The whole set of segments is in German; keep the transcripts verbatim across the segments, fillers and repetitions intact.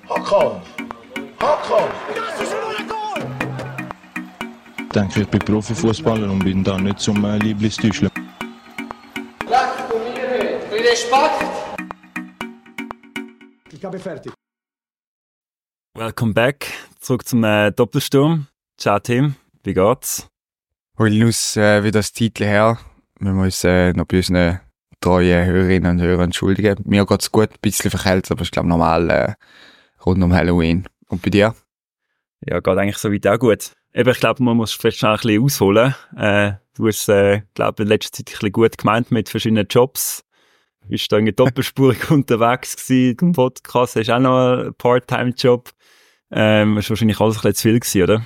Hakan! Hakan! Ich denke, ich bin Profifußballer und bin da nicht zum äh, Lieblingstäuscheln. Leg du mir nicht! Für Respekt! Ich habe fertig. Welcome back. Zurück zum äh, Doppelsturm. Ciao Tim, wie geht's? Holen uns äh, wieder das Titel her. Wir müssen uns äh, noch bei unseren treuen Hörerinnen und Hörern entschuldigen. Mir geht's gut, ein bisschen verkältet, aber ich glaube normal äh, rund um Halloween. Und bei dir? Ja, geht eigentlich so weit auch gut. Eben, ich glaube, man muss vielleicht schnell ein bisschen ausholen. Äh, du hast, äh, glaube in letzter Zeit ein bisschen gut gemeint mit verschiedenen Jobs. Du bist da irgendwie doppelspurig unterwegs gewesen. Im Podcast hast du auch noch einen Part-Time-Job. Ähm, das war wahrscheinlich alles ein bisschen zu viel gewesen, oder?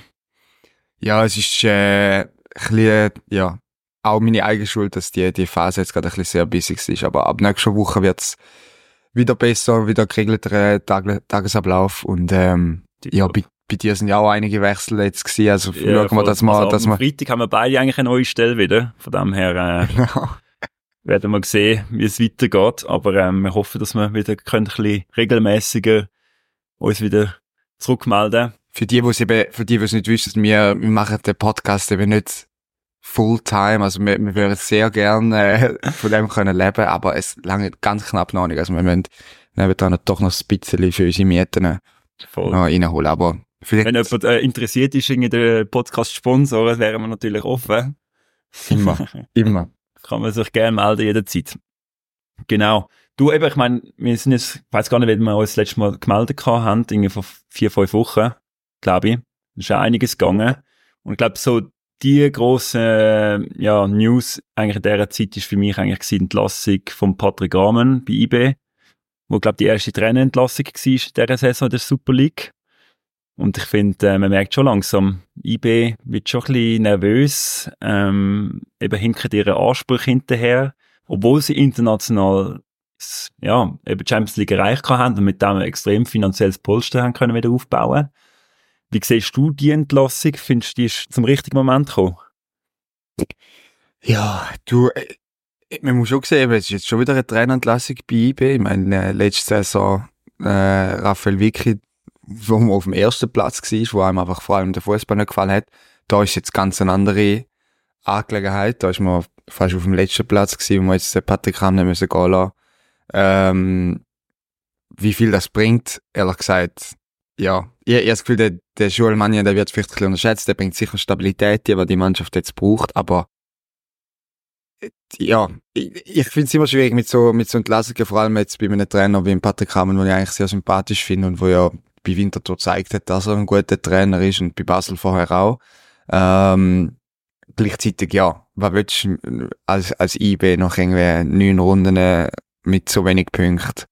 Ja, es ist äh, ein bisschen, ja, auch meine eigene Schuld, dass die, die Phase jetzt gerade ein bisschen sehr busy ist. Aber ab nächster Woche wird's wieder besser, wieder geregelter Tag- Tagesablauf. Und ähm, ja, bei, bei dir sind ja auch einige Wechsel jetzt gewesen. Also Ja, schauen wir, dass wir... also dass am wir Freitag haben wir beide eigentlich eine neue Stelle wieder. Von dem her äh, genau. werden wir sehen, wie es weitergeht. Aber ähm, wir hoffen, dass wir wieder können, ein bisschen regelmäßiger uns wieder zurückmelden. Für die, die es eben, für die, die es nicht wissen, wir, wir machen den Podcast eben nicht Fulltime, also wir, wir würden sehr gerne äh, von dem können leben, aber es lange ganz knapp noch nicht. Also wir müssen nebenan doch noch ein bisschen für unsere Mieten Voll. noch reinholen, aber vielleicht Wenn jemand äh, interessiert ist, in den Podcast sponsoren, wären wir natürlich offen. immer, immer. Kann man sich gerne melden, jederzeit. Genau. Du eben, ich meine, wir sind jetzt, ich weiss gar nicht, wie wir uns das letzte Mal gemeldet haben, irgendwie vor vier, fünf Wochen, glaube ich. Da ist ja einiges gegangen. Und ich glaube, so die grosse, ja, News eigentlich in dieser Zeit ist für mich eigentlich die Entlassung von Patrick Rahmen bei I B, wo, glaube die erste Trainerentlassung war in dieser Saison der Super League. Und ich finde, äh, man merkt schon langsam, I B wird schon ein bisschen nervös, ähm, eben hinter ihren Ansprüchen hinterher, obwohl sie international, ja, eben Champions League erreicht haben und mit dem ein extrem finanzielles Polster haben können wieder aufbauen. Wie siehst du die Entlassung? Findest du, die ist zum richtigen Moment gekommen? Ja, du, äh, man muss schon sehen, es ist jetzt schon wieder eine Trainerentlassung bei I B. Ich meine, äh, letzte Saison äh, Raphael Vicky, wo man auf dem ersten Platz war, wo einem einfach vor allem der Fußball nicht gefallen hat. Da ist jetzt ganz eine andere Angelegenheit. Da ist man fast auf dem letzten Platz gewesen, wo man jetzt den Patrick Rahmen müssen gehen lassen. Ähm, wie viel das bringt, ehrlich gesagt, ja, ich, ich habe das Gefühl, der, der Joel Magnan, der wird vielleicht ein bisschen unterschätzt, der bringt sicher Stabilität, die die Mannschaft jetzt braucht, aber ja, ich, ich finde es immer schwierig mit so, mit so Entlassungen, vor allem jetzt bei einem Trainer wie Patrick Rahmen, den ich eigentlich sehr sympathisch finde und wo ja bei Winterthur gezeigt hat, dass er ein guter Trainer ist und bei Basel vorher auch. Ähm, gleichzeitig, ja, was willst du als, als I B noch irgendwie neun Runden mit so wenig Punkten?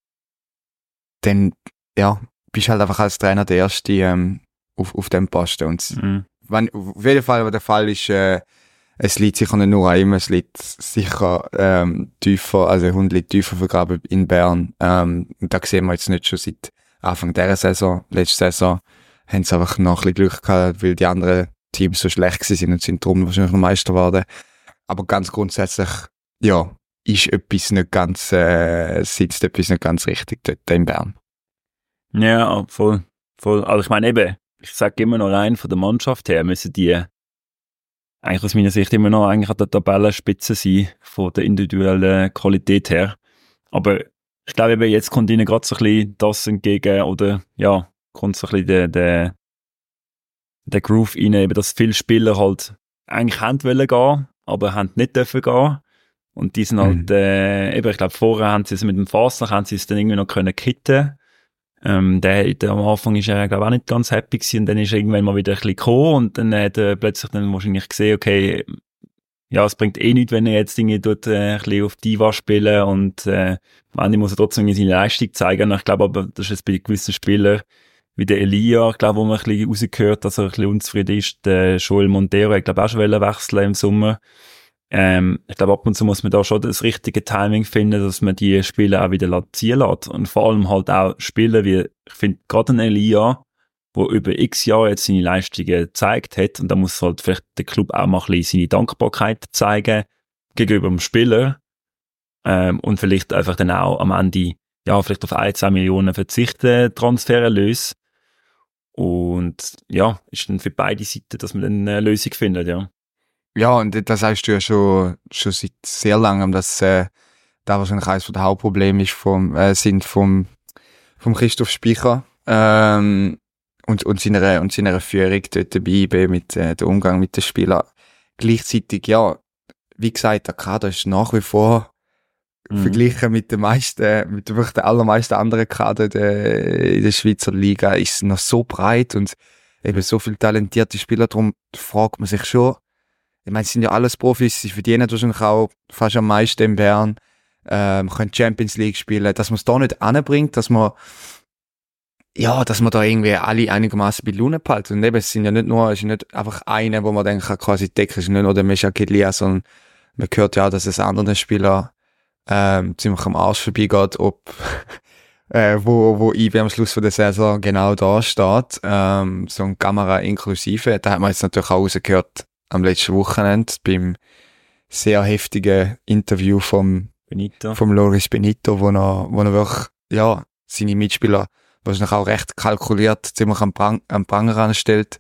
Dann, ja, bist halt einfach als Trainer der Erste ähm, auf, auf dem Posten. Und Mhm. wenn, auf jeden Fall, was der Fall ist, äh, es liegt sicher nicht nur an ihm, es liegt sicher ähm, tiefer, also der Hund liegt tiefer vergraben in Bern. Ähm, und da sehen wir jetzt nicht schon seit Anfang dieser Saison. Letzte Saison haben sie einfach noch ein bisschen Glück gehabt, weil die anderen Teams so schlecht gewesen sind und sind darum wahrscheinlich noch Meister geworden. Aber ganz grundsätzlich, ja, ist etwas nicht ganz, äh, sitzt etwas nicht ganz richtig dort in Bern. Ja, voll, voll. Also ich meine eben, ich sage immer noch rein von der Mannschaft her, müssen die eigentlich aus meiner Sicht immer noch eigentlich an der Tabellenspitze sein, von der individuellen Qualität her. Aber ich glaube eben, jetzt kommt ihnen gerade so ein bisschen das entgegen, oder ja, kommt so ein bisschen der, der, der Groove rein, eben, dass viele Spieler halt eigentlich haben wollen gehen, aber haben nicht dürfen gehen. Und die sind halt, Mhm. äh, eben, ich glaube, vorher haben sie es mit dem Fasnacht, haben sie es dann irgendwie noch können kitten. Ähm, der, der am Anfang ist er, glaube ich, auch nicht ganz happy gewesen, und dann ist er irgendwann mal wieder ein bisschen gekommen, und dann hat er plötzlich dann wahrscheinlich gesehen, okay, ja, es bringt eh nichts, wenn er jetzt Dinge dort, äh, ein bisschen auf Diva spielen, und, äh, am Ende muss er trotzdem seine Leistung zeigen. Und ich glaube aber, das ist jetzt bei gewissen Spielern, wie der Elia, ich glaube, wo man ein bisschen rausgehört, dass er ein bisschen unzufrieden ist, der Joel Montero, ich glaube auch schon wechseln im Sommer. Ähm, ich glaube, ab und zu muss man da schon das richtige Timing finden, dass man die Spieler auch wieder ziehen lässt. Und vor allem halt auch Spieler wie, ich finde, gerade ein Elia, der über x Jahre jetzt seine Leistungen gezeigt hat, und da muss halt vielleicht der Club auch mal ein bisschen seine Dankbarkeit zeigen gegenüber dem Spieler, ähm, und vielleicht einfach dann auch am Ende ja, vielleicht auf ein, zwei Millionen verzichten, Transfererlöse. Und ja, ist dann für beide Seiten, dass man dann eine Lösung findet, ja. Ja, und das sagst du ja schon, schon seit sehr langem, dass äh, da wahrscheinlich eines der Hauptprobleme ist vom, äh, sind vom, vom Christoph Speicher ähm, und, und, seiner, und seiner Führung dort dabei bin mit äh, dem Umgang mit den Spielern. Gleichzeitig, ja, wie gesagt, der Kader ist nach wie vor mhm. verglichen mit den meisten, mit wirklich den allermeisten anderen Kader der, in der Schweizer Liga, ist noch so breit und eben so viele talentierte Spieler. Darum fragt man sich schon, ich meine, es sind ja alles Profis, sie verdienen wahrscheinlich auch fast am meisten in Bern, ähm, können Champions League spielen, dass man es da nicht anbringt, dass man, ja, dass man da irgendwie alle einigermaßen bei Laune behalten. Und eben, es sind ja nicht nur, es ist nicht einfach eine, wo man dann kann quasi decken, es ist nicht nur der Mesha Kedlia, sondern man hört ja auch, dass es anderen Spielern ähm, ziemlich am Arsch vorbeigeht, ob äh, wo, wo I B am Schluss von der Saison genau da steht, ähm, so ein Kamera inklusive. Da hat man jetzt natürlich auch rausgehört, am letzten Wochenende beim sehr heftigen Interview vom Benito. vom Loris Benito, wo er, wo er wirklich, ja, seine Mitspieler wahrscheinlich auch recht kalkuliert, ziemlich am, Prang, am Pranger anstellt,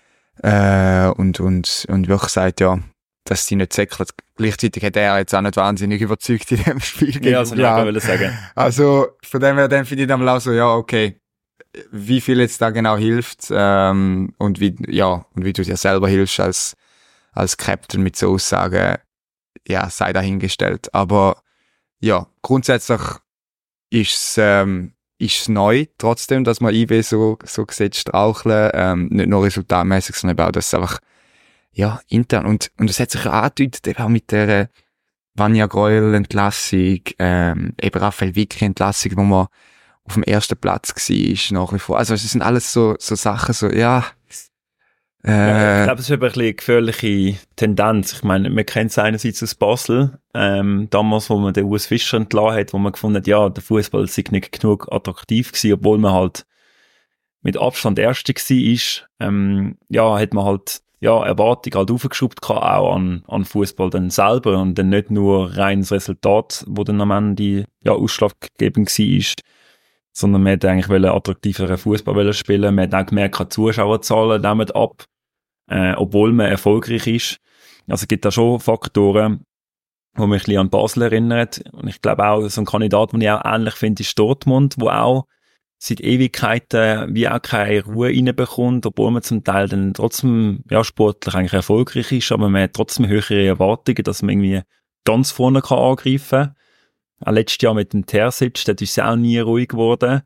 äh, und, und, und wirklich sagt, ja, dass sie nicht säckelt. Gleichzeitig hat er jetzt auch nicht wahnsinnig überzeugt in dem Spiel. Ja, das ja. wollte ich sagen. Also, von dem her, dann finde ich dann auch so, ja, okay, wie viel jetzt da genau hilft, ähm, und wie, ja, und wie du dir selber hilfst als, als Captain mit so Aussagen, ja, sei dahingestellt. Aber, ja, grundsätzlich ist es, ähm, ist neu, trotzdem, dass man I B so, so sieht straucheln, ähm, nicht nur resultatmäßig, sondern eben auch, dass es einfach, ja, intern, und, und es hat sich ja angedeutet, eben auch mit der äh, Vanja Greuel Entlassung, ähm, eben Raphael Wickli Entlassung, wo man auf dem ersten Platz war, nach wie vor. Also, es sind alles so, so Sachen, so, ja, äh, ja, ich glaube, es ist eben ein bisschen eine gefährliche Tendenz. Ich meine, man kennt es einerseits aus Basel, ähm, damals, wo man den Urs Fischer entlassen hat, wo man gefunden hat, ja, der Fußball sei nicht genug attraktiv gewesen, obwohl man halt mit Abstand Erste war, ähm, ja, hat man halt, ja, Erwartungen halt aufgeschoben, auch an, an Fußball dann selber und dann nicht nur reines Resultat, wo dann am Ende, ja, ausschlaggebend war, sondern man hat eigentlich einen attraktiveren Fußball spielen. Man hat auch gemerkt, die Zuschauerzahlen nehmen ab, äh, obwohl man erfolgreich ist. Also es gibt da schon Faktoren, die mich ein bisschen an Basel erinnert. Und ich glaube auch, so ein Kandidat, den ich auch ähnlich finde, ist Dortmund, wo auch seit Ewigkeiten wie auch keine Ruhe reinbekommt, obwohl man zum Teil dann trotzdem, ja, sportlich eigentlich erfolgreich ist, aber man hat trotzdem höhere Erwartungen, dass man irgendwie ganz vorne kann angreifen kann. Auch letztes Jahr mit dem Terzic, dort ist es auch nie ruhig geworden.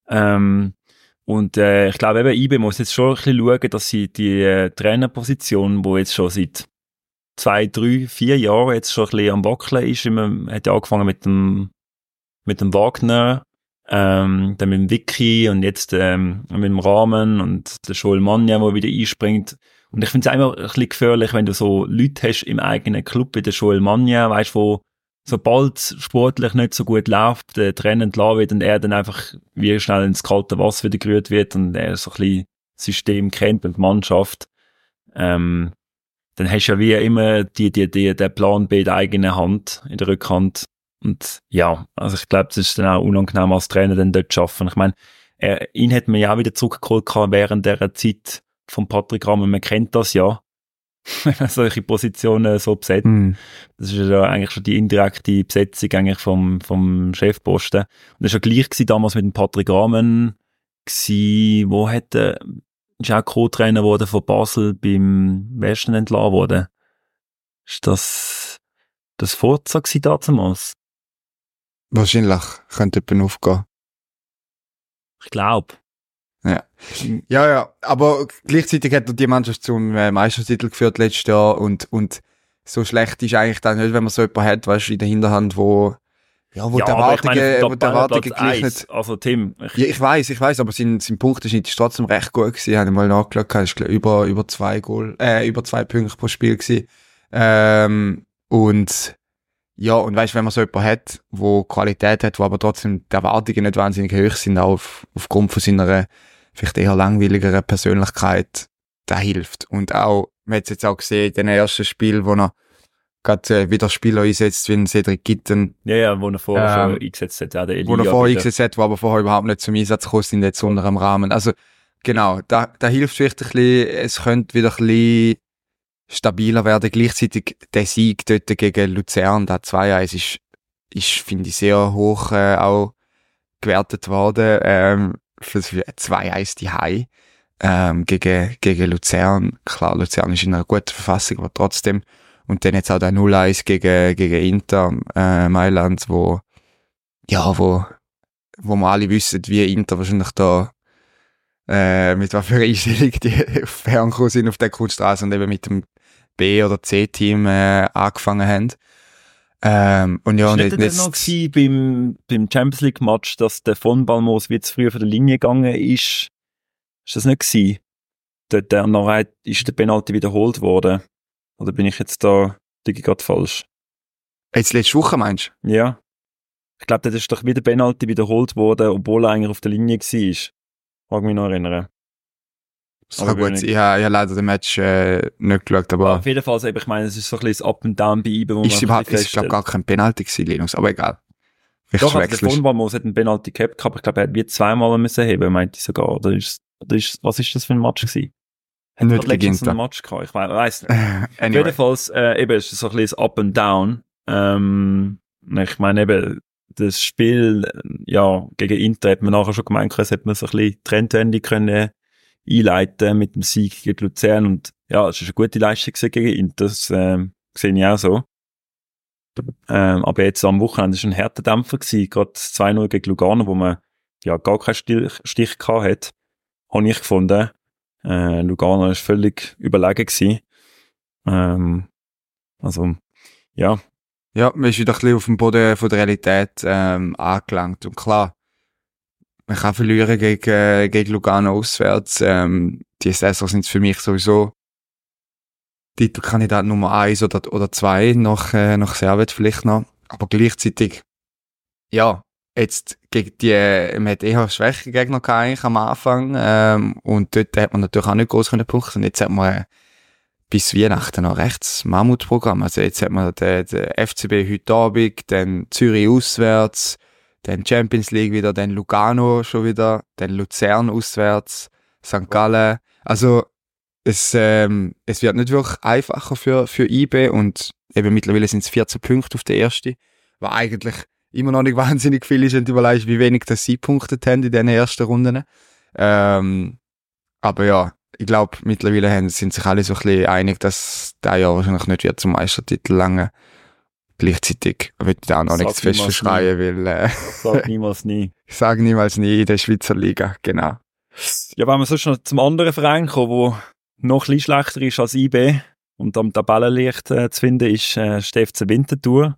Ähm, und äh, ich glaube eben, I B muss jetzt schon ein bisschen schauen, dass sie die äh, Trainerposition, die jetzt schon seit zwei, drei, vier Jahren jetzt schon ein bisschen am Wackeln ist, man hat ja angefangen mit dem, mit dem Wagner, ähm, dann mit dem Vicky und jetzt ähm, mit dem Rahmen und der Joel Manja, der wieder einspringt. Und ich finde es immer ein bisschen gefährlich, wenn du so Leute hast im eigenen Club, wie der Joel Manja, weißt du, wo sobald sportlich nicht so gut läuft, der Trainer entlassen wird und er dann einfach wie schnell ins kalte Wasser wieder gerührt wird und er so ein bisschen System kennt und die Mannschaft, ähm, dann hast du ja wie immer die, die, die, den Plan B in der eigenen Hand, in der Rückhand. Und ja, also ich glaube, das ist dann auch unangenehm als Trainer dann dort zu arbeiten. Ich meine, er, ihn hat man ja auch wieder zurückgeholt während dieser Zeit von Patrick Rahmen. Man kennt das ja, wenn man solche Positionen so besetzt. Mm. Das ist ja eigentlich schon die indirekte Besetzung eigentlich vom, vom Chefposten. Und das war ja gleich gewesen, damals mit dem Patrick Rahmen, gewesen, wo hat er, ist auch Co-Trainer geworden von Basel beim Westen entlassen worden. Ist das, das Forza gewesen damals? Wahrscheinlich könnte jemand aufgehen. Ich glaube. Ja. ja, ja, aber gleichzeitig hat er die Mannschaft zum äh, Meistertitel geführt letztes Jahr und, und so schlecht ist eigentlich dann nicht, wenn man so jemanden hat, weißt du, in der Hinterhand, wo, ja, wo ja, die Erwartungen, ich meine, wo die Erwartungen gleich nicht. Also Tim. Ich, ja, ich weiss, ich weiss, aber sein, sein Punkteschnitt ist trotzdem recht gut gewesen. Habe ich mal nachgeschaut, ist glaub, über, über zwei Goal, äh, über zwei Punkte pro Spiel gewesen. Ähm, und, ja, und weißt, wenn man so jemanden hat, wo Qualität hat, wo aber trotzdem die Erwartungen nicht wahnsinnig hoch sind, auch auf, aufgrund von seiner vielleicht eher langweiligeren Persönlichkeit, da hilft. Und auch, man hat es jetzt auch gesehen, in den ersten Spiel, wo er gerade äh, wieder Spieler einsetzt, wie ein Cedric Gitten. Ja, ja, wo er vorher Ähm, schon eingesetzt hat, auch der Elia. Wo er vorher wieder. eingesetzt hat, wo aber vorher überhaupt nicht zum Einsatz gekommen sind, jetzt unter dem Rahmen. Also, genau, da, da hilft vielleicht ein bisschen, es könnte wieder ein bisschen stabiler werden. Gleichzeitig der Sieg dort gegen Luzern, der zwei eins, ist, ist, finde ich, sehr hoch äh, auch gewertet worden, ähm, für zwei eins die Hai ähm, gegen, gegen Luzern. Klar, Luzern ist in einer guten Verfassung, aber trotzdem. Und dann jetzt auch der null eins gegen, gegen Inter äh, Mailand, wo, ja, wo, wo wir alle wissen, wie Inter wahrscheinlich da äh, mit was für einer Einstellung die auf Fernkurse sind auf der Kunststraße und eben mit dem B- oder C-Team äh, angefangen haben. Ähm, und ja, ist und nicht jetzt, noch gewesen beim, beim Champions League Match, dass der von Balmos wie zu früh von der Linie gegangen ist? Ist das nicht gewesen? Dort der noch ist der Penalty wiederholt worden? Oder bin ich jetzt da, liege ich gerade falsch? jetzt letzte Woche meinst du? Ja. Ich glaube, das ist doch wieder Penalty wiederholt worden, obwohl er eigentlich auf der Linie war. Mag mich noch erinnern. Das kann gut sein. Ich habe, ich habe leider den Match äh, nicht geschaut, aber... Ja, auf jeden Fall, ich meine, es ist so ein bisschen das Up and Down bei ihm, wo man ist überhaupt, ein ist, glaube gar kein Penalty gewesen, Linus, aber egal. Vielleicht Doch, also der verwechselst. von Balmos hat einen Penalty gehabt, aber ich glaube, er hat wie zweimal müssen heben, meinte ich sogar. Oder ist, oder ist, was ist das für ein Match gewesen? Hat Nicht er letztens gegen einen Match gehabt? Ich weiss nicht. Auf Anyway. Jedenfalls, äh, eben, ist es so ein bisschen das Up and Down. Ähm, ich meine eben, das Spiel, äh, ja, gegen Inter hat man nachher schon gemeint, es hätte man so ein bisschen Trendwende können einleiten mit dem Sieg gegen Luzern und ja, es ist eine gute Leistung gewesen gegen Inter, das ähm, sehe ich auch so. Ähm, aber jetzt am Wochenende war ein härter Dämpfer gewesen, gerade zwei null gegen Lugano, wo man ja gar keinen Stich, Stich gehabt hat, habe ich gefunden. Äh, Lugano war völlig überlegen gewesen. Ähm, also, ja. Ja, man ist wieder ein bisschen auf dem Boden von der Realität ähm, angelangt. Und klar, man kann verlieren gegen, äh, gegen Lugano auswärts. Ähm, die Saison sind für mich sowieso Titelkandidat Nummer eins oder, oder zwei, nach, äh, nach Servet vielleicht noch. Aber gleichzeitig, ja, jetzt gegen die, äh, man hat eher schwächere Gegner gehabt eigentlich am Anfang. Ähm, und dort hat man natürlich auch nicht groß können punkten. Und jetzt hat man äh, bis Weihnachten noch rechts Mammutprogramm. Also jetzt hat man den, den F C B heute Abend, dann Zürich auswärts, dann Champions League wieder, dann Lugano schon wieder, dann Luzern auswärts, Sankt Gallen. Also es, ähm, es wird nicht wirklich einfacher für, für I B und eben mittlerweile sind es vierzehn Punkte auf der ersten, was eigentlich immer noch nicht wahnsinnig viel ist, wenn du überlegst, wie wenig das sie punktet haben in diesen ersten Runden. Ähm, aber ja, ich glaube, mittlerweile haben, sind sich alle so ein bisschen einig, dass der Jahr wahrscheinlich nicht wird zum Meistertitel lange. Gleichzeitig würde ich da auch noch Sag nichts fest niemals verschreien, weil äh, Sag niemals nie. ich sage niemals nie in der Schweizer Liga, genau. Ja, wenn wir sonst noch zum anderen Verein kommen, wo noch ein bisschen schlechter ist als I B und am Tabellenlicht äh, zu finden ist, äh, ist der F C Winterthur,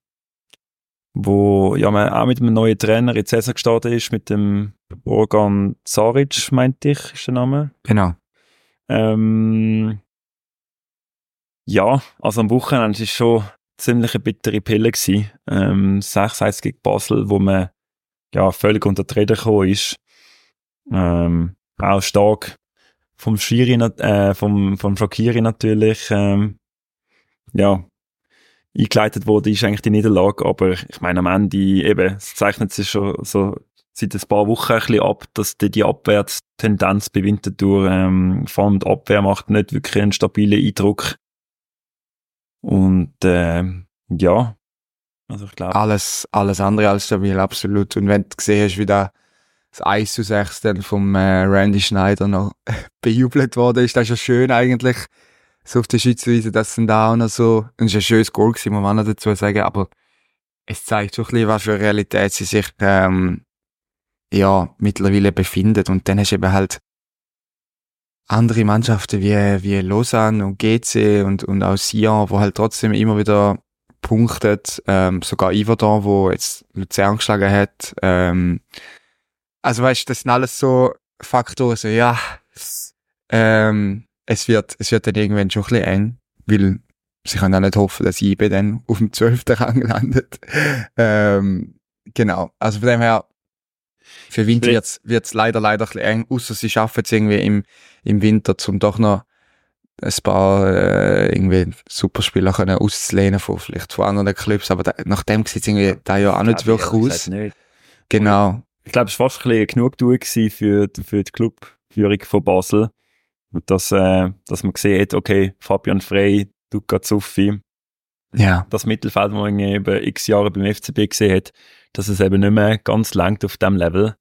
wo ja man auch mit einem neuen Trainer in die Saison gestartet ist, mit dem Borgan Zaric, meinte ich, ist der Name. Genau. Ähm, ja, also am Wochenende war es schon ziemlich eine bittere Pille gewesen. Ähm, sechs eins gegen Basel, wo man ja völlig unter die Räder gekommen ist. Ähm, auch stark vom Schiri, äh, vom, vom Shaqiri natürlich, ähm, ja, eingeleitet wurde, ist eigentlich die Niederlage, aber ich meine am Ende eben, es zeichnet sich schon so seit ein paar Wochen ein bisschen ab, dass die, die Abwärtstendenz bei Winterthur, ähm, vor allem die Abwehr macht nicht wirklich einen stabilen Eindruck. Und, ähm, ja, also ich glaube... Alles, alles andere als stabil, absolut. Und wenn du gesehen hast, wie da das eins zu sechs dann vom äh, Randy Schneider noch bejubelt worden ist, das ist ja schön eigentlich, so auf der Schiedsrichter, dass dann da auch noch so, es ist ein schönes Goal gewesen, muss man auch noch dazu sagen, aber es zeigt schon ein bisschen, was für eine Realität sie sich, ähm, ja, mittlerweile befindet. Und dann hast du eben halt andere Mannschaften wie, wie Lausanne und G C und, und auch Sion, wo halt trotzdem immer wieder punktet, ähm, sogar Yverdon, wo jetzt Luzern geschlagen hat, ähm, also weißt du, das sind alles so Faktoren, so, ja, ähm, es wird, es wird dann irgendwann schon ein bisschen eng, weil sie können auch nicht hoffen, dass I B dann auf dem zwölften Rang landet. ähm, genau. Also von dem her, für Winter wird's, wird's leider, leider ein bisschen eng, ausser sie schaffen es irgendwie im, im Winter, zum doch noch ein paar äh, irgendwie Superspieler können auszulehnen von vielleicht von anderen Clubs, aber da, nach dem sieht es irgendwie da ja auch nicht wirklich aus. Nicht. Genau. Ich glaube, es war fast ein bisschen Genugtuung gewesen für, für die Clubführung von Basel. Und dass, äh, dass man gesehen hat, okay, Fabian Frey, Duka Zuffi, Ja. das Mittelfeld, das man über x Jahre beim F C B gesehen hat, dass es eben nicht mehr ganz langt auf dem Level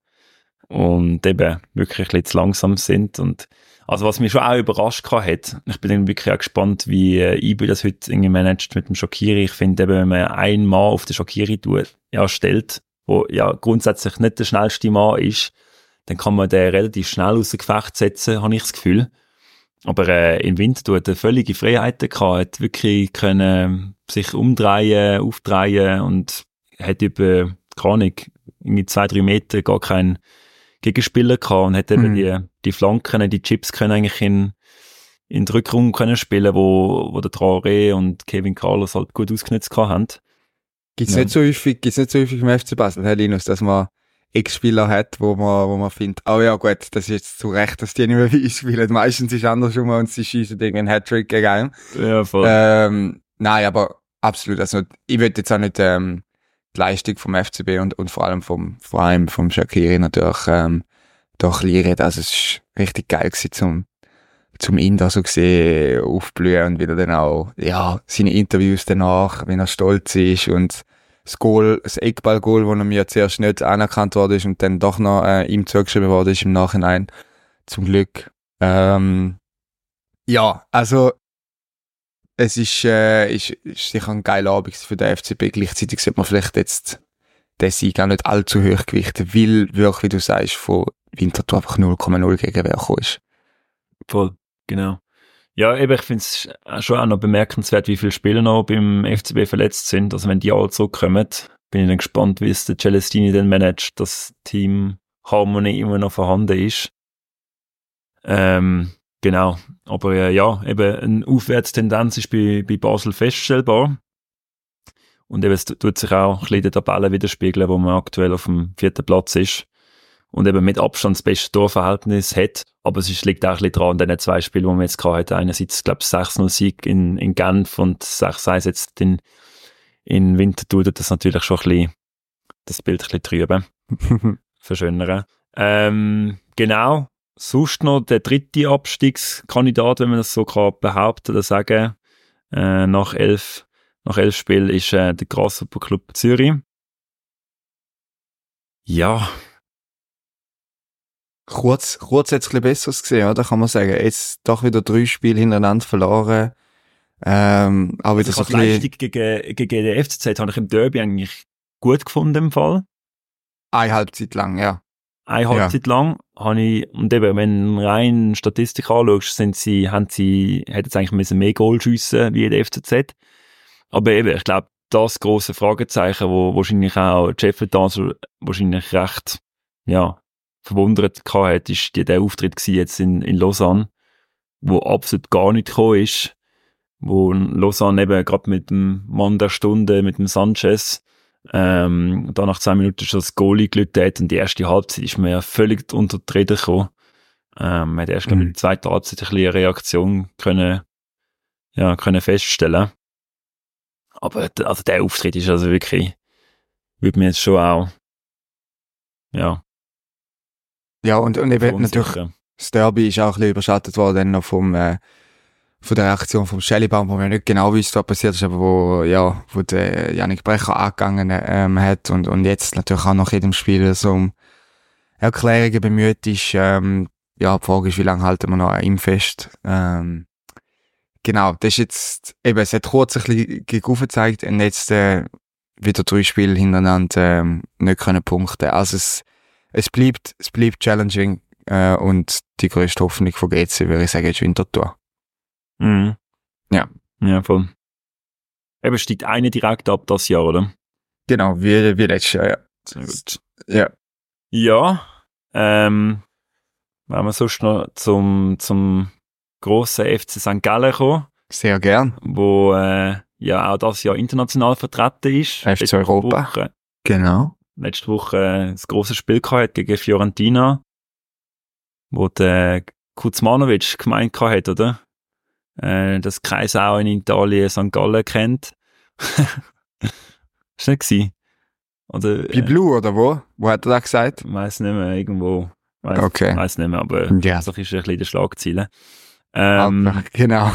und eben wirklich ein bisschen zu langsam sind. Und also was mich schon auch überrascht hat, ich bin dann wirklich auch gespannt, wie äh, I B das heute irgendwie managt mit dem Shaqiri. Ich finde eben, wenn man einen Mann auf den Shaqiri tut, ja, stellt, wo ja grundsätzlich nicht der schnellste Mann ist, dann kann man den relativ schnell aus dem Gefecht setzen, habe ich das Gefühl. Aber äh, im Winter hat er völlige Freiheiten gehabt, hat wirklich können sich umdrehen, aufdrehen und hat über, keine Ahnung, irgendwie zwei, drei Meter gar keinen Gegenspieler gehabt und hat eben Mhm. die, die Flanken, die Chips können eigentlich in, in der Rückrunde können spielen, wo, wo der Traoré und Kevin Carlos halt gut ausgenutzt gehabt haben. Gibt's Ja. nicht so häufig, gibt's nicht so häufig im F C Basel, Herr Linus, dass man Ex-Spieler hat, wo man, wo man findet, oh ja gut, das ist jetzt zu Recht, dass die nicht mehr wie spielen. Meistens ist es andersrum und sie schießen irgendeinen Hattrick gegen einen. Ja, voll. Ähm, nein, aber absolut. Also ich würde jetzt auch nicht ähm, die Leistung vom F C B und, und vor allem vom, vor allem vom Shaqiri natürlich ähm, doch reden. Also es ist richtig geil gewesen, zum zum ihn da so gesehen aufblühen und wieder dann auch ja seine Interviews danach, wenn er stolz ist und das Goal, das Eckball-Goal, wo er mir zuerst nicht anerkannt worden ist und dann doch noch äh, ihm zugeschrieben worden ist im Nachhinein. Zum Glück. Ähm, ja, also es ist, äh, ist, ist sicher ein geiler Abend für den F C B. Gleichzeitig sollte man vielleicht jetzt den Sieg auch nicht allzu hoch gewichten, weil wirklich, wie du sagst, von Winterthur einfach null Komma null Gegenwehr gekommen ist. Voll, genau. Ja, eben, ich finde es schon auch noch bemerkenswert, wie viele Spieler noch beim F C B verletzt sind. Also wenn die alle zurückkommen, bin ich dann gespannt, wie es der Celestini dann managt, dass Team Harmonie immer noch vorhanden ist. Ähm, genau. Aber äh, ja, eben eine Aufwärtstendenz ist bei, bei Basel feststellbar. Und eben, es tut sich auch ein bisschen in der Tabelle widerspiegeln, wo man aktuell auf dem vierten Platz ist. Und eben mit Abstand das beste Torverhältnis hat. Aber es ist, liegt auch ein bisschen dran an den zwei Spielen, die wir jetzt gehabt haben. Einerseits, glaube ich, sechs null Sieg in, in Genf und sechs eins jetzt in, in Winterthur. Das natürlich schon ein bisschen, das Bild ein bisschen trüben. Verschönern. Ähm, genau. Sonst noch der dritte Abstiegskandidat, wenn man das so kann behaupten oder sagen, äh, nach elf, nach elf Spielen ist äh, der Grasshopper Club Zürich. Ja. Kurz, kurz jetzt ein bisschen Besseres gesehen, oder? Kann man sagen. Jetzt doch wieder drei Spiele hintereinander verloren. Ähm, auch wieder Also so die ein bisschen Leistung gegen, gegen den F C Z habe ich im Derby eigentlich gut gefunden im Fall. eine Halbzeit lang, ja. Eine Halbzeit lang habe ich, und eben, wenn du rein Statistik anschaust, sind sie, haben sie, hätten sie eigentlich müssen mehr Goal schiessen wie der F C Z. Aber eben, ich glaube, das grosse Fragezeichen, wo wahrscheinlich auch Jeffrey Dancer wahrscheinlich recht, ja, verwundert gehabt hat, ist die, der Auftritt gewesen jetzt in, in Lausanne, wo absolut gar nicht gekommen ist, wo Lausanne eben gerade mit dem Mann der Stunde, mit dem Sanchez, ähm, da nach zehn Minuten schon das Goal eingelötet hat und die erste Halbzeit ist mir ja völlig unter die Räder gekommen. Ähm, man hat erst, mhm. in der zweiten Halbzeit ein bisschen eine Reaktion können, ja, können feststellen. Aber, also der Auftritt ist also wirklich, würde mir jetzt schon auch, ja. Ja, und, und eben natürlich, das Derby ist auch ein bisschen überschattet worden dann noch vom, äh, von der Reaktion vom Schellibaum, wo man nicht genau wusste, was passiert ist, aber wo, ja, wo der Yannick Brecher angegangen, ähm, hat und, und jetzt natürlich auch nach jedem Spiel so um Erklärungen bemüht ist, ähm, ja, die Frage ist, wie lange halten wir noch an ihm fest, ähm, genau, das ist jetzt, eben, es hat kurz ein bisschen gegen aufgezeigt und jetzt, äh, wieder drei Spiele hintereinander, ähm, nicht können punkten, also es, es bleibt, es bleibt challenging, äh, und die grösste Hoffnung von G C, würde ich sagen, ist Winterthur. Mhm. Ja. Ja, voll. Eben steigt eine direkt ab das Jahr, oder? Genau, wie, wie letztes Jahr, ja. Sehr gut. Ja. Ja, ähm, wenn wir sonst noch zum, zum grossen F C Sankt Gallen kommen, Sehr gern. wo, äh, ja auch das Jahr international vertreten ist. F C Europa. Woche, Genau. letzte Woche äh, das grosse Spiel gehabt gegen Fiorentina, wo der Kuzmanovic gemeint hat, oder? äh, dass keine Sau in Italien Sankt Gallen kennt. Ist nicht gewesen? Oder, Bei Blue oder wo? Wo hat er das gesagt? Ich weiss nicht mehr, irgendwo. Weiss, Okay. weiss nicht mehr, aber Ja. das ist ein bisschen der Schlagziele. Ähm, Aber, genau.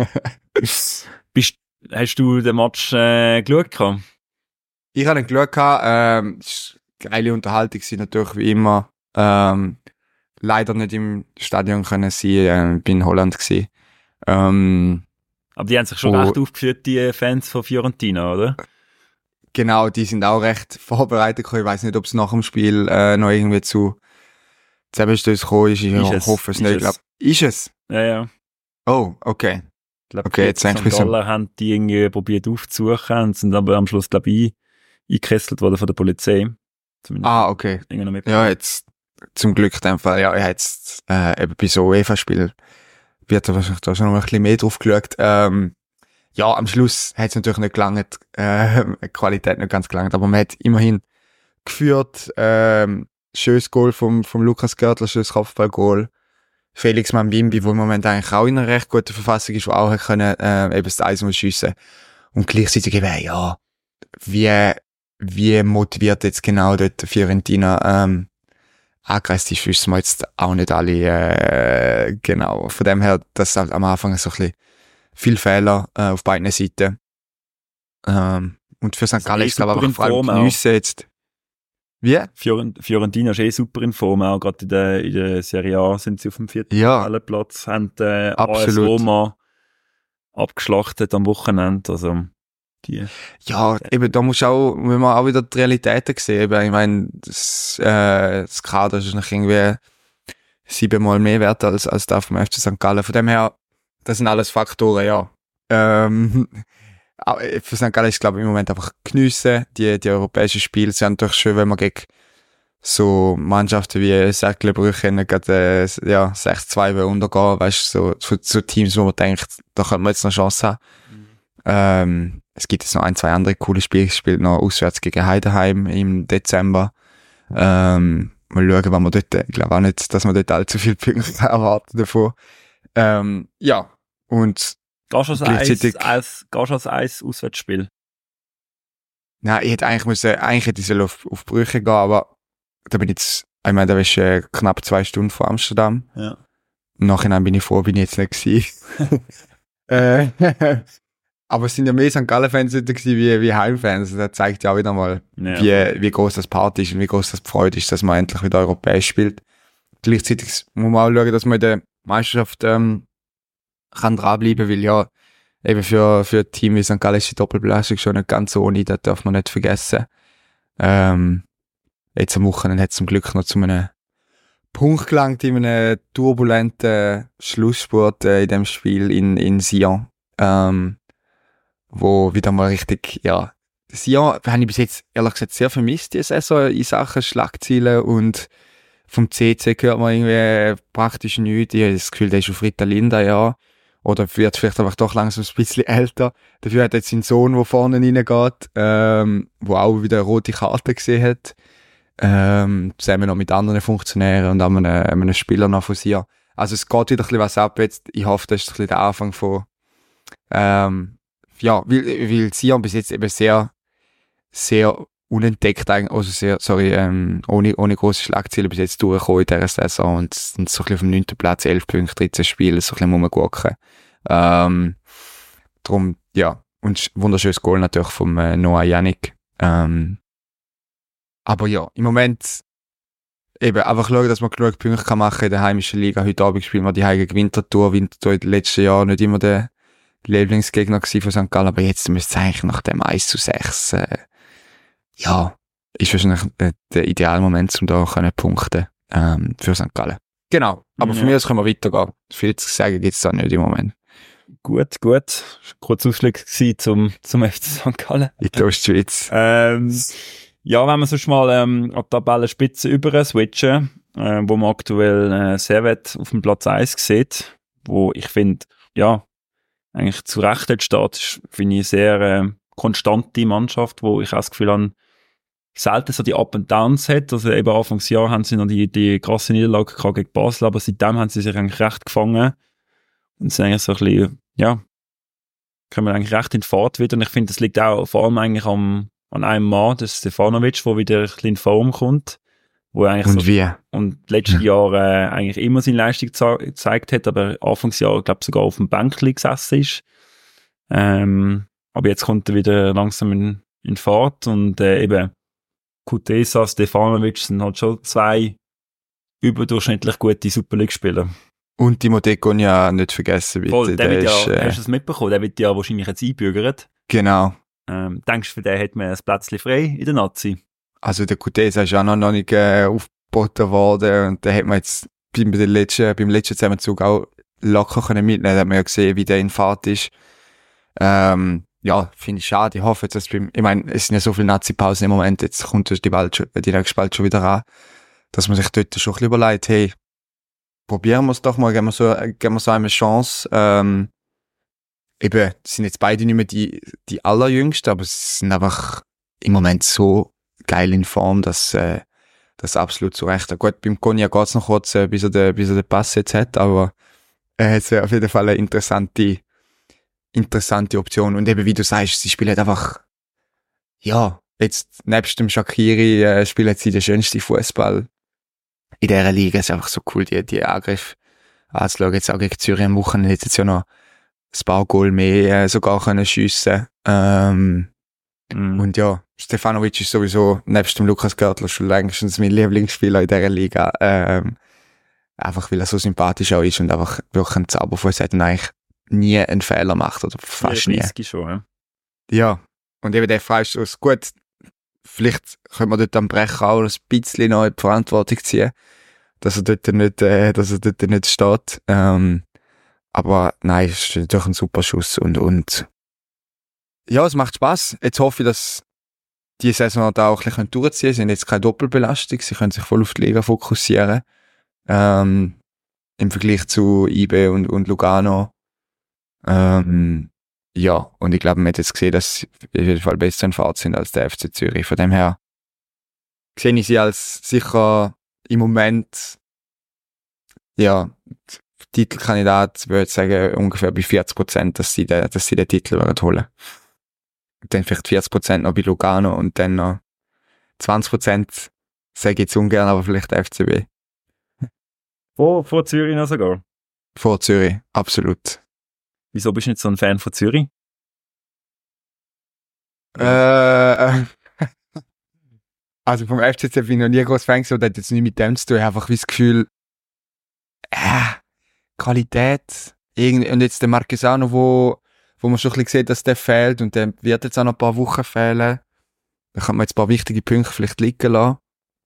bist, hast du den Match äh, geschaut? gehabt? Ich habe ihn geschaut, ähm, es war eine geile Unterhaltung, gewesen, natürlich wie immer. Ähm, leider nicht im Stadion können sein, äh, bin in Holland gewesen. Ähm, Aber die haben sich schon Oh. recht aufgeführt, die Fans von Fiorentina, oder? genau, die sind auch recht vorbereitet gekommen. Ich weiß nicht, ob es nach dem Spiel äh, noch irgendwie zu Zusammenstößen gekommen ist. Ich Ist es, hoffe es ist nicht. es. Ich glaub, ist es? Ja, ja. Oh, okay. Ich glaub, Okay, jetzt Sankt denke ich so- Gallen haben die irgendwie probiert aufzusuchen und sind aber am Schluss, glaube ich, eingekesselt worden von der Polizei. Zumindest Ah, okay. irgendwie noch mit. Ja, jetzt zum Glück in dem Fall. Ja, ich habe jetzt äh, eben bei so UEFA-Spielen wird da wahrscheinlich da schon noch ein bisschen mehr drauf geschaut. Ähm, ja, am Schluss hat es natürlich nicht gelangt, äh, die Qualität nicht ganz gelangt, aber man hat immerhin geführt. Ähm, schönes Goal vom, vom Lukas Görtler, schönes Kopfballgoal. Felix Mambimbi, der im Moment eigentlich auch in einer recht guten Verfassung ist, der auch hat können, äh, eben das Eis schiessen. Und gleichzeitig eben, ja, wie, wie motiviert jetzt genau dort Fiorentina, ähm, angereist ist, wissen wir jetzt auch nicht alle, äh, genau. Von dem her, dass halt am Anfang so ein bisschen viel Fehler, äh, auf beiden Seiten. Ähm, und für Sankt Also Gallen eh ist, glaube ich, super einfach vor allem in Form auch. geniessen jetzt. Wie? Fiorent- Fiorentina ist eh super in Form, auch gerade in der, in der Serie A sind sie auf dem vierten Ja, Platz, haben äh, A S Absolut. Roma abgeschlachtet am Wochenende, also die, ja, eben, da muss auch, wenn man auch wieder die Realitäten sehen, eben, ich meine, das, äh, das Kader ist noch irgendwie siebenmal mehr wert als, als der vom F C Sankt Gallen. Von dem her, das sind alles Faktoren, ja. Ähm, auch für Sankt Gallen ist, glaube ich, im Moment einfach geniessen, die, die europäischen Spiele. Es ist natürlich schön, wenn man gegen so Mannschaften wie Cercle-Brüche nicht gerade, äh, ja, sechs zwei untergehen, weißt du, so, so, so Teams, wo man denkt, da könnte man jetzt noch Chance haben. Ähm, es gibt jetzt noch ein, zwei andere coole Spiele. Es spielt noch auswärts gegen Heidenheim im Dezember. Ähm, mal schauen, wann wir dort, ich glaube auch nicht, dass wir dort allzu viele Punkte erwarten davon. Ähm, ja, und gehst du als Gleichzeitig- Eis, als, gehst du als Eis Auswärtsspiel? nein, ich hätte eigentlich müssen, eigentlich hätte ich sollen auf, auf Brüche gehen, aber da bin ich jetzt, ich meine, da bist du äh, knapp zwei Stunden von Amsterdam. Ja. Im Nachhinein bin ich froh, bin ich jetzt nicht gewesen. äh, aber es sind ja mehr Sankt Gallen-Fans dort gewesen wie, wie Heimfans. Das zeigt ja auch wieder mal, Ja. wie, wie groß das Party ist und wie groß das die Freude ist, dass man endlich wieder europäisch spielt. Gleichzeitig muss man auch schauen, dass man in der Meisterschaft ähm, kann dranbleiben, weil ja eben für, für ein Team wie Sankt Gallen ist die Doppelbelastung schon nicht ganz so ohne, das darf man nicht vergessen. Ähm, jetzt am Wochenende hat es zum Glück noch zu einem Punkt gelangt in einem turbulenten Schlussspurt äh, in dem Spiel in, in Sion. Ähm, wo wieder mal richtig, ja, Sion habe ich bis jetzt ehrlich gesagt sehr vermisst, die Saison in Sachen Schlagzeilen, und vom C C hört man irgendwie praktisch nichts. Ich habe das Gefühl, der ist auf Ritalin da, ja. Oder wird vielleicht einfach doch langsam ein bisschen älter. Dafür hat er jetzt seinen Sohn, der vorne reingeht, ähm, wo auch wieder eine rote Karte gesehen hat. Ähm, zusammen noch mit anderen Funktionären und einem, einem Spieler noch von Sion. Also es geht wieder ein bisschen was ab jetzt. Ich hoffe, das ist ein bisschen der Anfang von, ähm, ja, weil, weil Sion bis jetzt eben sehr, sehr unentdeckt eigentlich, also sehr, sorry, ähm, ohne, ohne grosse Schlagziele bis jetzt durchgekommen in dieser Saison und sind so ein bisschen auf dem neunten Platz, elf Punkte, dreizehn Spiele, so ein bisschen rumgucken. Ähm, drum, ja, und sch- wunderschönes Goal natürlich vom äh, Noah Yannick. Ähm, aber ja, im Moment eben einfach schauen, dass man genug Punkte kann machen in der heimischen Liga. Heute Abend spielen wir die heilige Winterthur. Winterthur in den letzten Jahren nicht immer der Lieblingsgegner gewesen von Sankt Gallen, aber jetzt müsste es eigentlich nach dem eins zu sechs, äh, ja, ist wahrscheinlich äh, der ideale Moment, um da können punkten, ähm, für Sankt Gallen. Genau. Aber Ja. von mir aus können wir weitergehen. Viel zu sagen gibt es da nicht im Moment. Gut, gut. Kurz Ausflug gewesen zum, zum F C Sankt Gallen. In die Ostschweiz. Ähm, ja, wenn wir sonst mal ähm, an die Tabellenspitze über switchen, äh, wo man aktuell äh, Servet auf dem Platz eins sieht, wo ich finde, ja, eigentlich zu Recht dort steht, ist, finde ich, eine sehr äh, konstante Mannschaft, wo ich auch das Gefühl habe, selten so die Up and Downs hat. Also eben Anfangsjahr haben sie noch die, die krasse Niederlage gehabt gegen Basel, aber seitdem haben sie sich eigentlich recht gefangen und sind eigentlich so ein bisschen ja, kommen wir eigentlich recht in die Fahrt wieder. Und ich finde, das liegt auch vor allem eigentlich am, an einem Mann, das ist Stefanovic, der wieder ein bisschen in Form kommt. Wo eigentlich Und so, wie? Und letztes Ja. Jahr äh, eigentlich immer seine Leistung ze- gezeigt hat, aber Anfangsjahr, glaube ich, sogar auf dem Bänkli gesessen ist. Ähm, aber jetzt kommt er wieder langsam in, in Fahrt und äh, eben Kutesa, Stefanovic sind halt schon zwei überdurchschnittlich gute Super League-Spieler. Und Timothée Cogna nicht vergessen, bitte. Voll, der, der wird ist, ja, äh, hast du das mitbekommen? Der wird ja wahrscheinlich jetzt einbürgert. genau. Ähm, denkst du, für den hat man ein Plätzchen frei in der Nazi? Also der Kutesa ist auch noch, noch nicht äh, aufgeboten worden und der hat man jetzt beim, beim letzten, beim letzten Zusammenzug auch locker können mitnehmen. Da hat man ja gesehen, wie der in Fahrt ist. Ähm, ja, finde ich schade. Ich hoffe, dass beim, ich meine, es sind ja so viele Nazi-Pausen im Moment, jetzt kommt die bald schon, die nächste bald schon wieder an, dass man sich dort schon ein bisschen überlegt, hey, probieren wir es doch mal, geben wir so, geben wir so eine Chance. Ähm, eben, es sind jetzt beide nicht mehr die, die allerjüngsten, aber sie sind einfach im Moment so geil in Form, dass, äh, das absolut zu Recht. Gut, beim Konya geht's noch kurz, äh, bis er den, bis er den Pass jetzt hat, aber äh, es wäre auf jeden Fall eine interessante, interessante Option. Und eben, wie du sagst, sie spielen einfach, ja, jetzt nebst dem Shaqiri äh, spielen sie den schönsten Fußball in dieser Liga. Es ist einfach so cool, die, die Angriff anzuschauen. Jetzt auch gegen Zürich am Wochenende hat jetzt ja noch ein paar Goal mehr äh, sogar können schiessen. Ähm, Mhm. Und ja, Stefanovic ist sowieso nebst dem Lukas Görtler schon längstens mein Lieblingsspieler in dieser Liga. Ähm, einfach weil er so sympathisch auch ist und einfach wirklich ein Zauberfuß hat und eigentlich nie einen Fehler macht oder fast nie. vierunddreißig schon, ja. Ja, und eben der Freistoß, gut, vielleicht können wir dort am Brecher auch ein bisschen noch in die Verantwortung ziehen, dass er dort nicht, äh, dass er dort nicht steht. Ähm, aber nein, es ist natürlich ein super Schuss und, und ja, es macht Spaß. Jetzt hoffe ich, dass die Saison da auch ein bisschen durchziehen können. Sie sind jetzt keine Doppelbelastung. Sie können sich voll auf die Liga fokussieren. Ähm, im Vergleich zu I B und, und Lugano. Ähm, ja, und ich glaube, man hat jetzt gesehen, dass sie auf jeden Fall besser in Fahrt sind als der F C Zürich. Von dem her sehe ich sie als sicher im Moment, ja, Titelkandidat, würde ich sagen, ungefähr bei vierzig Prozent, dass sie den, dass sie den Titel werden holen. Dann vielleicht vierzig Prozent noch bei Lugano und dann noch zwanzig Prozent, sage ich jetzt ungern, aber vielleicht der F C B. Vor, vor Zürich noch sogar. Vor Zürich, absolut. Wieso bist du nicht so ein Fan von Zürich? Äh, also vom F C Z bin ich noch nie groß Fan gewesen, das hat jetzt nicht mit dem zu tun. Ich habe einfach wie das Gefühl, äh, Qualität, irgendwie, und jetzt der Marquesano, wo, wo man schon ein bisschen sieht, dass der fehlt und der wird jetzt auch noch ein paar Wochen fehlen. Da kann man jetzt ein paar wichtige Punkte vielleicht liegen lassen.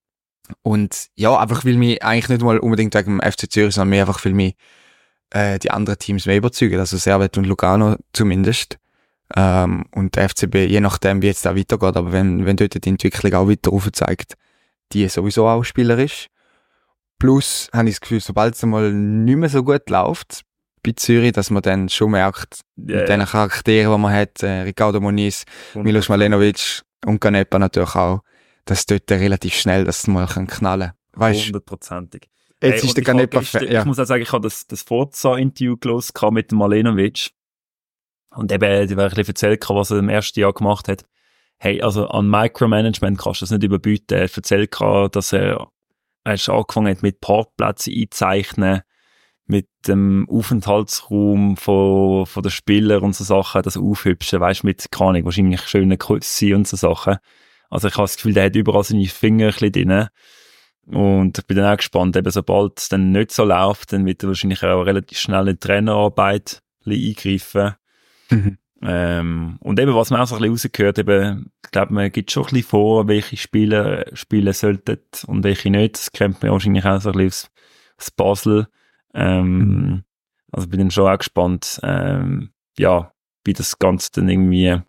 Und ja, einfach weil mich eigentlich nicht mal unbedingt wegen dem F C Zürich, sondern mehr einfach weil mich äh, die anderen Teams mehr überzeugen, also Servet und Lugano zumindest. Ähm, und der F C B, je nachdem wie jetzt da weitergeht, aber wenn, wenn dort die Entwicklung auch weiter aufzeigt, die sowieso auch spielerisch. Plus habe ich das Gefühl, sobald es einmal nicht mehr so gut läuft bei Zürich, dass man dann schon merkt, Yeah. mit den Charakteren, die man hat, äh, Ricardo Moniz, Milos Malenovic und Canepa natürlich auch, dass dort relativ schnell das mal knallen kann. Weißt du, Hundertprozentig. jetzt Hey, ist und der ich habe Canepa, gestern- ja. Ich muss auch sagen, ich habe das, das Forza-Interview gelesen mit dem Malenovic. Und eben, die haben ein bisschen erzählt, was er im ersten Jahr gemacht hat. Hey, also an Micromanagement kannst du das nicht überbieten. Er hat erzählt, dass er, er ist angefangen hat mit Parkplätzen einzeichnen, mit dem Aufenthaltsraum von, von den Spielern und so Sachen, das aufhübschen, weißt du, mit, keine Ahnung, wahrscheinlich schönen Küssen und so Sachen. Also ich habe das Gefühl, der hat überall seine Finger ein bisschen drin. Und ich bin dann auch gespannt, eben sobald es dann nicht so läuft, dann wird er wahrscheinlich auch relativ schnell in die Trainerarbeit ein bisschen eingreifen. Mhm. Ähm, und eben, was man auch so ein bisschen rausgehört, eben, ich glaube, man gibt schon ein bisschen vor, welche Spieler spielen sollten und welche nicht. Das kennt man wahrscheinlich auch so ein bisschen aus, aus Basel. Ähm, Mhm. Also bin dann schon auch gespannt, ähm, ja, wie das Ganze dann irgendwie,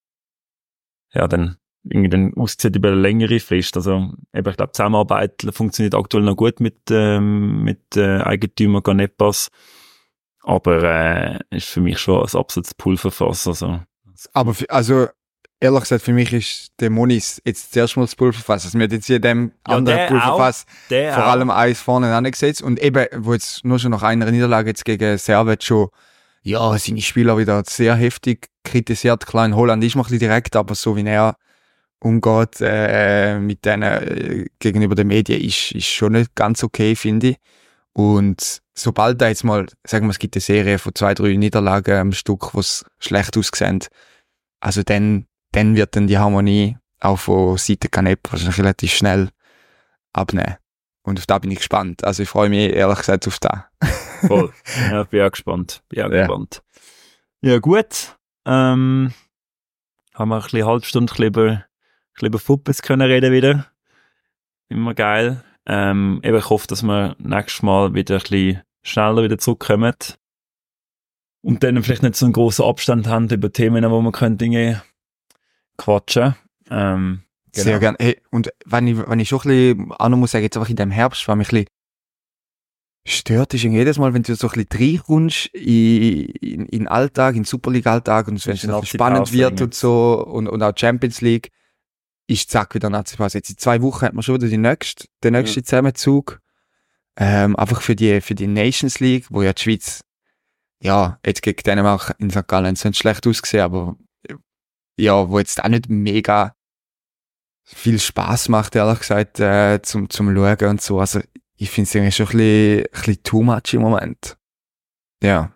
ja, dann irgendwie dann auszieht über eine längere Frist. Also eben, ich glaube, Zusammenarbeit funktioniert aktuell noch gut mit, ähm, mit äh, Eigentümer Ganepas. Aber äh, ist für mich schon ein absolutes Pulverfass. Also, Aber für, also, ehrlich gesagt, für mich ist der Moniz jetzt zuerst mal das Pulverfass. Also, wir haben jetzt hier dem Ja, anderen der Pulverfass der vor auch. allem eins vorne angesetzt und eben, wo jetzt nur schon nach einer Niederlage jetzt gegen Servet schon ja, seine Spieler wieder sehr heftig kritisiert. Klar, in Holland ist man ein bisschen direkt, aber so wie er umgeht äh, mit denen äh, gegenüber den Medien ist, ist schon nicht ganz okay, finde ich. Und sobald da jetzt mal, sagen wir, es gibt eine Serie von zwei, drei Niederlagen am Stück, was schlecht aussehen, also dann, dann wird dann die Harmonie auch von Seite Canepa wahrscheinlich relativ schnell abnehmen. Und auf da bin ich gespannt. Also ich freue mich ehrlich gesagt auf da. Voll. Ja, bin auch gespannt. Bin auch Ja. gespannt. Ja, gut. Ähm, haben wir ein bisschen halbe Stunde ein bisschen über, ein bisschen über Fuppes können reden wieder. Immer geil. Ähm, eben, ich hoffe, dass wir nächstes Mal wieder ein bisschen schneller wieder zurückkommen. Und dann vielleicht nicht so einen grossen Abstand haben über Themen, wo wir können Dinge quatschen. Ähm, genau. Sehr gerne. Hey, und wenn ich, wenn ich schon ein bisschen auch noch muss sagen, jetzt einfach in dem Herbst, was mich ein bisschen stört, ist jedes Mal, wenn du so ein bisschen reinkommst in, in, in den Alltag, in den Superliga-Alltag und wenn es noch spannend wird und so und, und auch Champions League, ist zack wieder Nazi-Pause. Jetzt in zwei Wochen hat man schon wieder die nächste, den nächsten ja. Zusammenzug. Ähm, einfach für die, für die Nations League, wo ja die Schweiz, ja, jetzt gegen Dänemark in Sankt Gallen so schlecht ausgesehen, aber ja, wo jetzt auch nicht mega viel Spaß macht, ehrlich gesagt, äh, zum, zum Schauen und so. Also, ich finde es irgendwie schon ein bisschen, ein bisschen too much im Moment. Ja.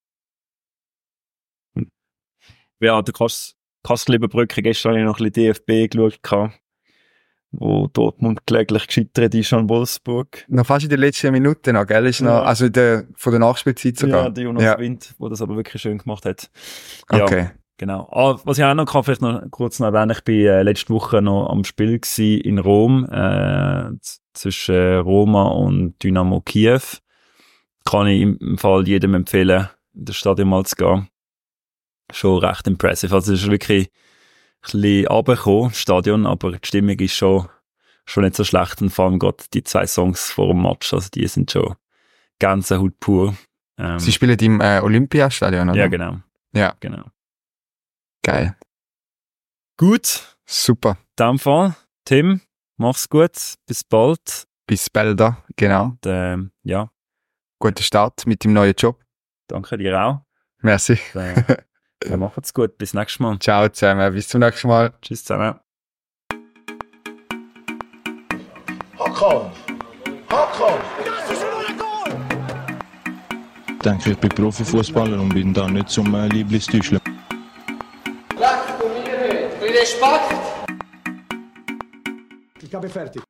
Ja, du kannst Kasselüberbrücke, gestern habe ich noch ein bisschen D F B geschaut, wo Dortmund kläglich gescheitert ist an Wolfsburg. Noch fast in den letzten Minuten noch, gell? Ist noch, Ja. Also der, von der Nachspielzeit sogar. Ja, der Jonas Ja. Wind, der das aber wirklich schön gemacht hat. Ja, Okay. genau. Ah, was ich auch noch kann, vielleicht noch kurz noch erwähnen, ich bin äh, letzte Woche noch am Spiel gewesen in Rom, äh, z- zwischen äh, Roma und Dynamo Kiew. Kann ich im, im Fall jedem empfehlen, in das Stadion mal zu gehen. Schon recht impressive. Also es ist wirklich ein bisschen runtergekommen, das Stadion, aber die Stimmung ist schon, schon nicht so schlecht. Und vor allem gerade die zwei Songs vor dem Match, also die sind schon Gänsehaut pur. Ähm, Sie spielen im äh, Olympiastadion, oder? ja, genau. Ja. genau. Geil. Gut, Super. in dem Fall, Tim, mach's gut, bis bald. Bis bald da. Genau. Und, ähm, ja, Guter Start mit dem neuen Job. danke dir auch. Merci. Äh, ja, macht's gut, bis nächstes Mal. Ciao zusammen. Bis zum nächsten Mal. Tschüss zusammen. Hakan! Hakan! Ich denke, ich bin Profifußballer und bin da nicht zum äh, Lieblingstäuscheln. Lasst du mir Respekt! Ich habe fertig.